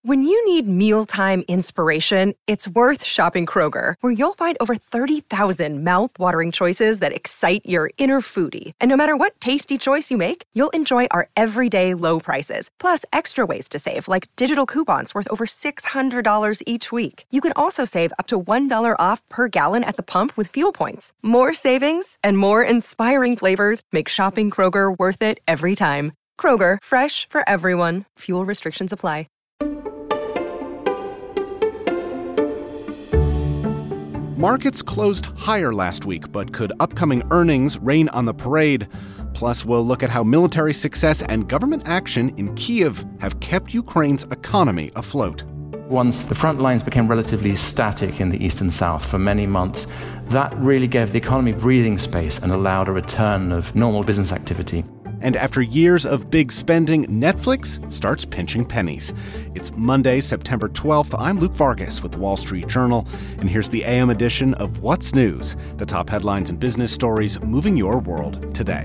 When you need mealtime inspiration, it's worth shopping Kroger, where you'll find over 30,000 mouth-watering choices that excite your inner foodie. And no matter what tasty choice you make, you'll enjoy our everyday low prices, plus extra ways to save, like digital coupons worth over $600 each week. You can also save up to $1 off per gallon at the pump with fuel points. More savings and more inspiring flavors make shopping Kroger worth it every time. Kroger, fresh for everyone. Fuel restrictions apply. Markets closed higher last week, but could upcoming earnings rain on the parade? Plus, we'll look at how military success and government action in Kyiv have kept Ukraine's economy afloat. Once the front lines became relatively static in the east and south for many months, that really gave the economy breathing space and allowed a return of normal business activity. And after years of big spending, Netflix starts pinching pennies. It's Monday, September 12th. I'm Luke Vargas with The Wall Street Journal, and here's the AM edition of What's News, the top headlines and business stories moving your world today.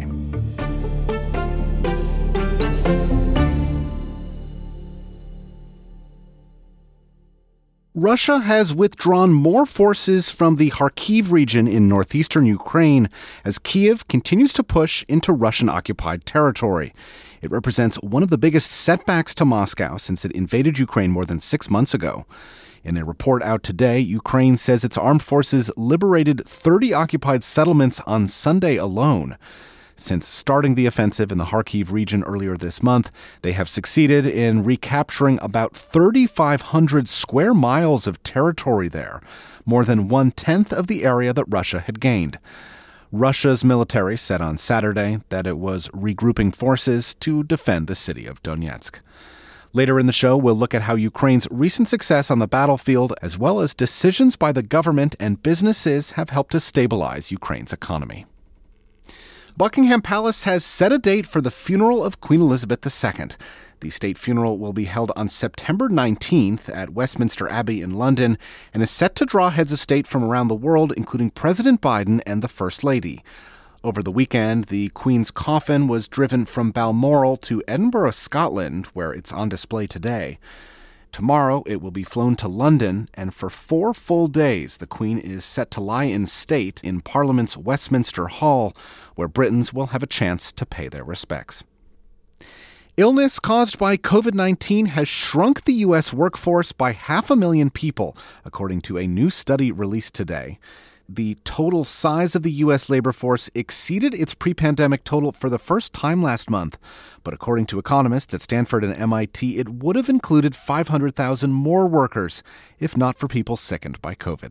Russia has withdrawn more forces from the Kharkiv region in northeastern Ukraine as Kyiv continues to push into Russian-occupied territory. It represents one of the biggest setbacks to Moscow since it invaded Ukraine more than 6 months ago. In a report out today, Ukraine says its armed forces liberated 30 occupied settlements on Sunday alone. Since starting the offensive in the Kharkiv region earlier this month, they have succeeded in recapturing about 3,500 square miles of territory there, more than 1/10 of the area that Russia had gained. Russia's military said on Saturday that it was regrouping forces to defend the city of Donetsk. Later in the show, we'll look at how Ukraine's recent success on the battlefield, as well as decisions by the government and businesses, have helped to stabilize Ukraine's economy. Buckingham Palace has set a date for the funeral of Queen Elizabeth II. The state funeral will be held on September 19th at Westminster Abbey in London and is set to draw heads of state from around the world, including President Biden and the First Lady. Over the weekend, the Queen's coffin was driven from Balmoral to Edinburgh, Scotland, where it's on display today. Tomorrow, it will be flown to London, and for 4 full days, the Queen is set to lie in state in Parliament's Westminster Hall, where Britons will have a chance to pay their respects. Illness caused by COVID-19 has shrunk the U.S. workforce by 500,000 people, according to a new study released today. The total size of the U.S. labor force exceeded its pre-pandemic total for the first time last month. But according to economists at Stanford and MIT, it would have included 500,000 more workers, if not for people sickened by COVID.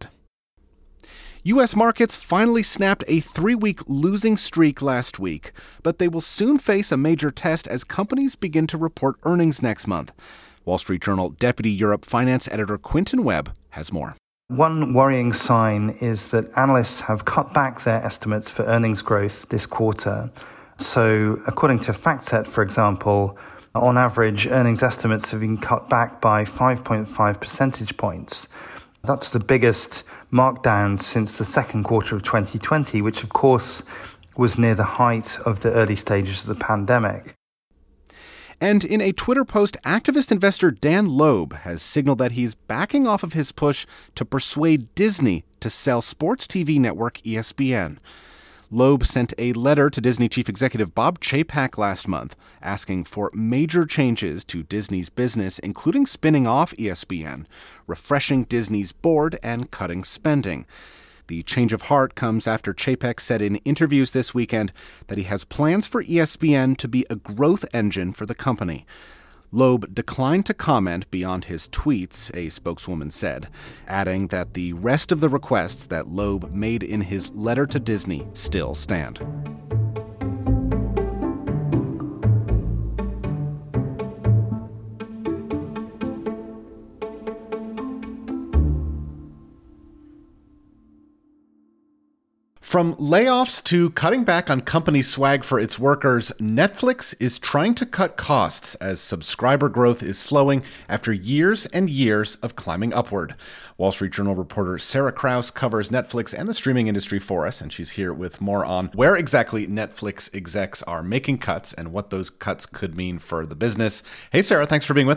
U.S. markets finally snapped a 3-week losing streak last week, but they will soon face a major test as companies begin to report earnings next month. Wall Street Journal Deputy Europe Finance Editor Quentin Webb has more. One worrying sign is that analysts have cut back their estimates for earnings growth this quarter. So, according to FactSet, for example, on average, earnings estimates have been cut back by 5.5 percentage points. That's the biggest markdown since the second quarter of 2020, which, of course, was near the height of the early stages of the pandemic. And in a Twitter post, activist investor Dan Loeb has signaled that he's backing off of his push to persuade Disney to sell sports TV network ESPN. Loeb sent a letter to Disney chief executive Bob Chapek last month, asking for major changes to Disney's business, including spinning off ESPN, refreshing Disney's board, and cutting spending. The change of heart comes after Chapek said in interviews this weekend that he has plans for ESPN to be a growth engine for the company. Loeb declined to comment beyond his tweets, a spokeswoman said, adding that the rest of the requests that Loeb made in his letter to Disney still stand. From layoffs to cutting back on company swag for its workers, Netflix is trying to cut costs as subscriber growth is slowing after years and years of climbing upward. Wall Street Journal reporter Sarah Kraus covers Netflix and the streaming industry for us, and she's here with more on where exactly Netflix execs are making cuts and what those cuts could mean for the business. Hey, Sarah, thanks for being with us.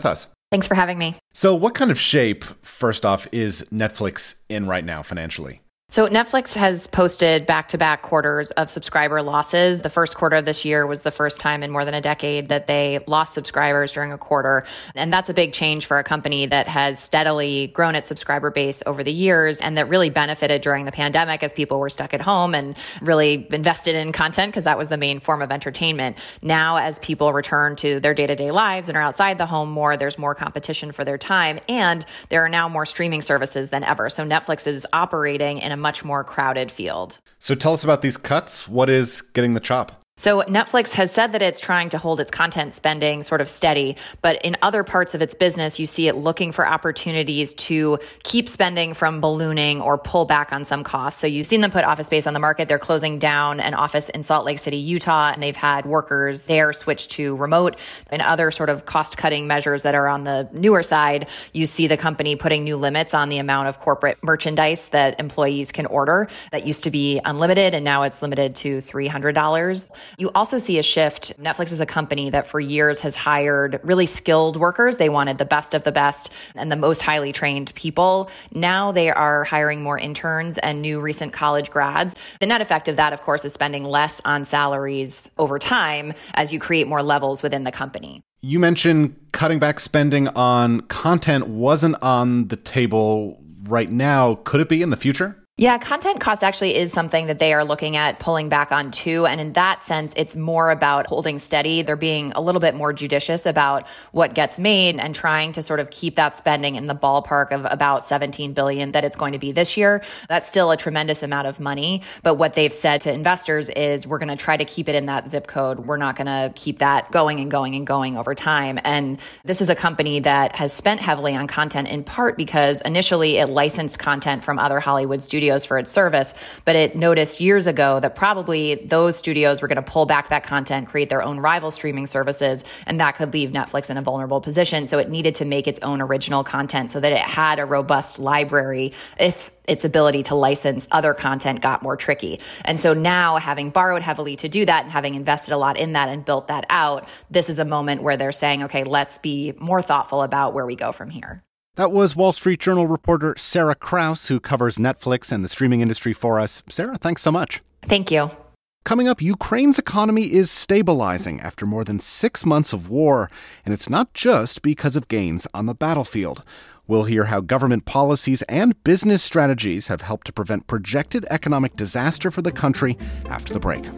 Thanks for having me. So what kind of shape, first off, is Netflix in right now financially? So Netflix has posted back-to-back quarters of subscriber losses. The first quarter of this year was the first time in more than a decade that they lost subscribers during a quarter. And that's a big change for a company that has steadily grown its subscriber base over the years and that really benefited during the pandemic as people were stuck at home and really invested in content because that was the main form of entertainment. Now, as people return to their day-to-day lives and are outside the home more, there's more competition for their time. And there are now more streaming services than ever. So Netflix is operating in a much more crowded field. So tell us about these cuts. What is getting the chop? So Netflix has said that it's trying to hold its content spending sort of steady, but in other parts of its business, you see it looking for opportunities to keep spending from ballooning or pull back on some costs. So you've seen them put Office Space on the market. They're closing down an office in Salt Lake City, Utah, and they've had workers there switch to remote. And other sort of cost-cutting measures that are on the newer side, you see the company putting new limits on the amount of corporate merchandise that employees can order. That used to be unlimited, and now it's limited to $300. You also see a shift. Netflix is a company that for years has hired really skilled workers. They wanted the best of the best and the most highly trained people. Now they are hiring more interns and new recent college grads. The net effect of that, of course, is spending less on salaries over time as you create more levels within the company. You mentioned cutting back spending on content wasn't on the table right now. Could it be in the future? Yeah, content cost actually is something that they are looking at pulling back on too. And in that sense, it's more about holding steady. They're being a little bit more judicious about what gets made and trying to sort of keep that spending in the ballpark of about $17 billion that it's going to be this year. That's still a tremendous amount of money. But what they've said to investors is we're going to try to keep it in that zip code. We're not going to keep that going and going and going over time. And this is a company that has spent heavily on content in part because initially it licensed content from other Hollywood studios for its service, but it noticed years ago that probably those studios were going to pull back that content, create their own rival streaming services, and that could leave Netflix in a vulnerable position. So it needed to make its own original content so that it had a robust library if its ability to license other content got more tricky. And so now, having borrowed heavily to do that and having invested a lot in that and built that out, this is a moment where they're saying, okay, let's be more thoughtful about where we go from here. That was Wall Street Journal reporter Sarah Kraus, who covers Netflix and the streaming industry for us. Sarah, thanks so much. Thank you. Coming up, Ukraine's economy is stabilizing after more than 6 months of war, and it's not just because of gains on the battlefield. We'll hear how government policies and business strategies have helped to prevent projected economic disaster for the country after the break.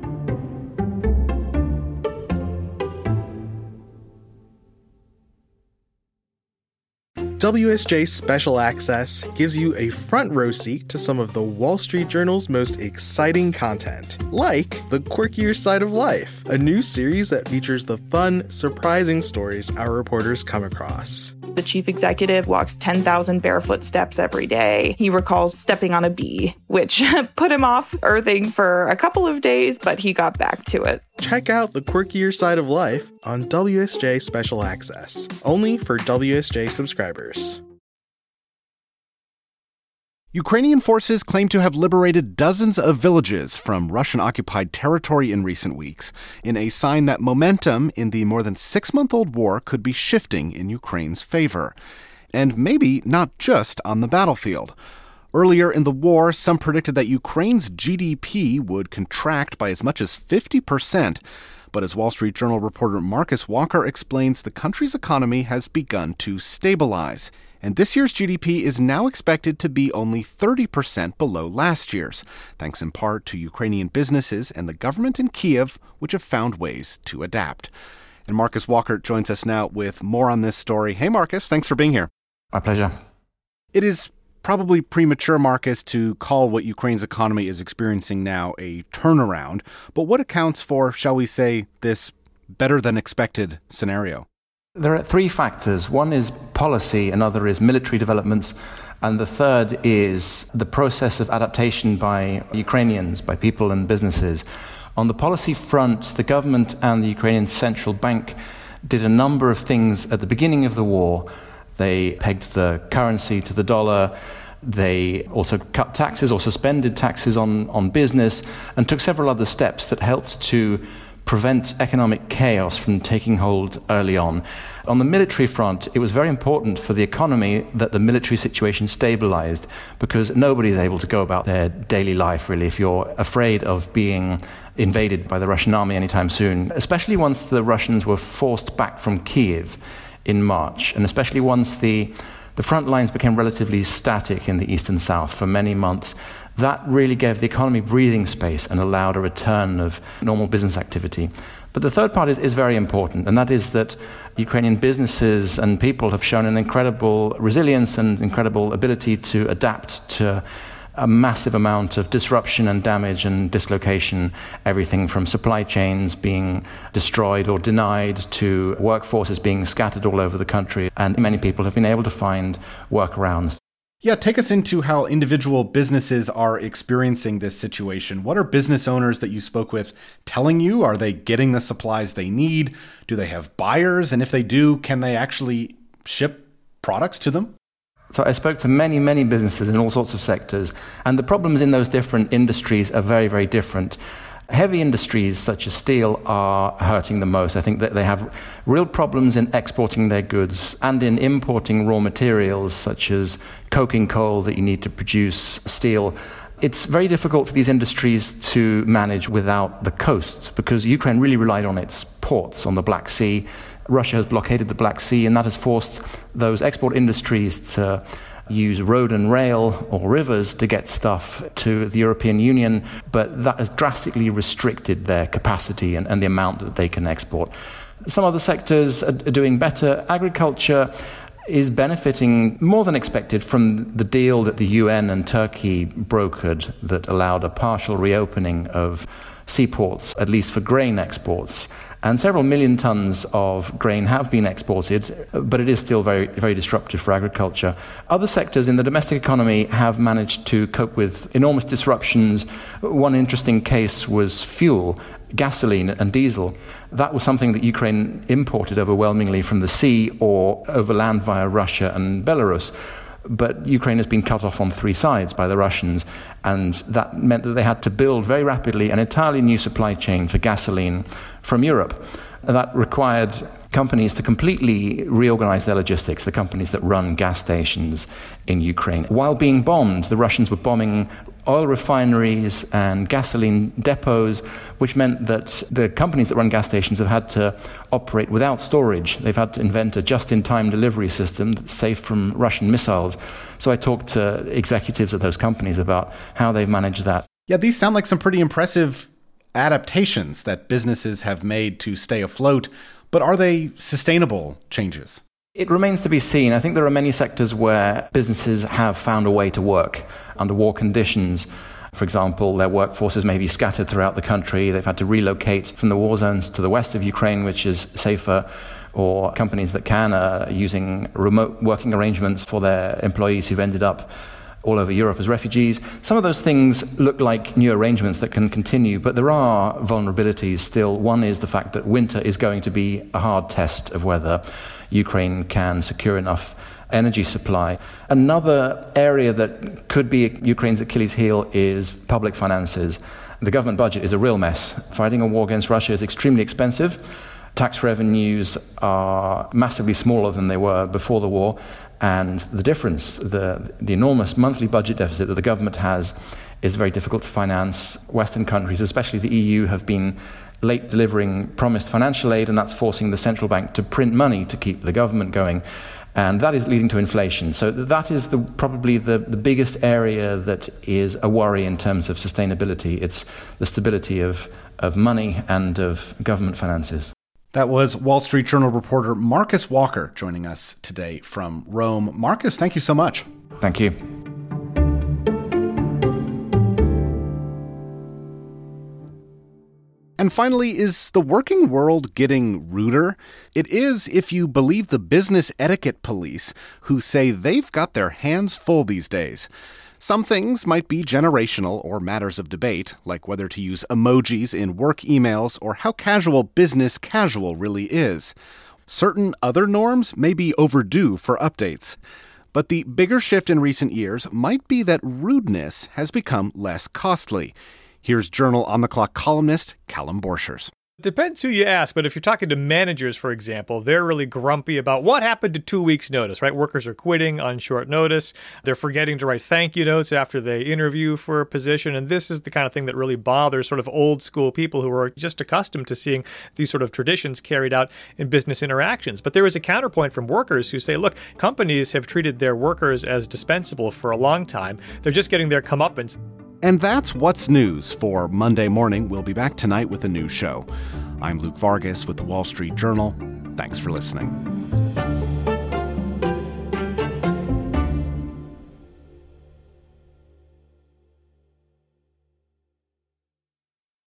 WSJ Special Access gives you a front row seat to some of the Wall Street Journal's most exciting content, like The Quirkier Side of Life, a new series that features the fun, surprising stories our reporters come across. The chief executive walks 10,000 barefoot steps every day. He recalls stepping on a bee, which put him off earthing for a couple of days, but he got back to it. Check out The Quirkier Side of Life on WSJ Special Access, only for WSJ subscribers. Ukrainian forces claim to have liberated dozens of villages from Russian-occupied territory in recent weeks, in a sign that momentum in the more than 6-month-old war could be shifting in Ukraine's favor. And maybe not just on the battlefield. Earlier in the war, some predicted that Ukraine's GDP would contract by as much as 50%. But as Wall Street Journal reporter Marcus Walker explains, the country's economy has begun to stabilize. And this year's GDP is now expected to be only 30% below last year's, thanks in part to Ukrainian businesses and the government in Kyiv, which have found ways to adapt. And Marcus Walker joins us now with more on this story. Hey, Marcus, thanks for being here. My pleasure. It is probably premature, Marcus, to call what Ukraine's economy is experiencing now a turnaround. But what accounts for, shall we say, this better-than-expected scenario? There are 3 factors. One is policy, another is military developments, and the third is the process of adaptation by Ukrainians, by people and businesses. On the policy front, the government and the Ukrainian central bank did a number of things at the beginning of the war. They pegged the currency to the dollar. They also cut taxes or suspended taxes on business and took several other steps that helped to prevent economic chaos from taking hold early on. On the military front, it was very important for the economy that the military situation stabilized, because nobody's able to go about their daily life, really, if you're afraid of being invaded by the Russian army anytime soon, especially once the Russians were forced back from Kiev in March, and especially once the front lines became relatively static in the east and south for many months. That really gave the economy breathing space and allowed a return of normal business activity. But the third part is very important, and that is that Ukrainian businesses and people have shown an incredible resilience and incredible ability to adapt to a massive amount of disruption and damage and dislocation, everything from supply chains being destroyed or denied to workforces being scattered all over the country. And many people have been able to find workarounds. Yeah, take us into how individual businesses are experiencing this situation. What are business owners that you spoke with telling you? Are they getting the supplies they need? Do they have buyers? And if they do, can they actually ship products to them? So I spoke to many, many businesses in all sorts of sectors, and the problems in those different industries are very, very different. Heavy industries such as steel are hurting the most. I think that they have real problems in exporting their goods and in importing raw materials such as coking coal that you need to produce steel. It's very difficult for these industries to manage without the coast, because Ukraine really relied on its ports on the Black Sea. Russia has blockaded the Black Sea, and that has forced those export industries to use road and rail or rivers to get stuff to the European Union, but that has drastically restricted their capacity and the amount that they can export. Some other sectors are doing better. Agriculture is benefiting more than expected from the deal that the UN and Turkey brokered that allowed a partial reopening of seaports, at least for grain exports. And several million tons of grain have been exported, but it is still very, very disruptive for agriculture. Other sectors in the domestic economy have managed to cope with enormous disruptions. One interesting case was fuel, gasoline and diesel. That was something that Ukraine imported overwhelmingly from the sea or over land via Russia and Belarus. But Ukraine has been cut off on three sides by the Russians, and that meant that they had to build very rapidly an entirely new supply chain for gasoline from Europe. And that required companies to completely reorganize their logistics, the companies that run gas stations in Ukraine. While being bombed, the Russians were bombing oil refineries and gasoline depots, which meant that the companies that run gas stations have had to operate without storage. They've had to invent a just-in-time delivery system that's safe from Russian missiles. So I talked to executives at those companies about how they've managed that. Yeah, these sound like some pretty impressive adaptations that businesses have made to stay afloat, but are they sustainable changes? It remains to be seen. I think there are many sectors where businesses have found a way to work under war conditions. For example, their workforces may be scattered throughout the country. They've had to relocate from the war zones to the west of Ukraine, which is safer, or companies that can are using remote working arrangements for their employees who've ended up all over Europe as refugees. Some of those things look like new arrangements that can continue, but there are vulnerabilities still. One is the fact that winter is going to be a hard test of whether Ukraine can secure enough energy supply. Another area that could be Ukraine's Achilles heel is public finances. The government budget is a real mess. Fighting a war against Russia is extremely expensive. Tax revenues are massively smaller than they were before the war, and the difference, the enormous monthly budget deficit that the government has, is very difficult to finance. Western countries, especially the EU, have been late delivering promised financial aid, and that's forcing the central bank to print money to keep the government going. And that is leading to inflation. So that is probably the biggest area that is a worry in terms of sustainability. It's the stability of money and of government finances. That was Wall Street Journal reporter Marcus Walker joining us today from Rome. Marcus, thank you so much. Thank you. And finally, is the working world getting ruder? It is if you believe the business etiquette police, who say they've got their hands full these days. Some things might be generational or matters of debate, like whether to use emojis in work emails or how casual business casual really is. Certain other norms may be overdue for updates. But the bigger shift in recent years might be that rudeness has become less costly. Here's Journal on the Clock columnist Callum Borchers. Depends who you ask, but if you're talking to managers, for example, they're really grumpy about what happened to 2 weeks' notice, right? Workers are quitting on short notice. They're forgetting to write thank you notes after they interview for a position. And this is the kind of thing that really bothers sort of old school people who are just accustomed to seeing these sort of traditions carried out in business interactions. But there is a counterpoint from workers who say, look, companies have treated their workers as dispensable for a long time. They're just getting their comeuppance. And that's What's News for Monday morning. We'll be back tonight with a new show. I'm Luke Vargas with The Wall Street Journal. Thanks for listening.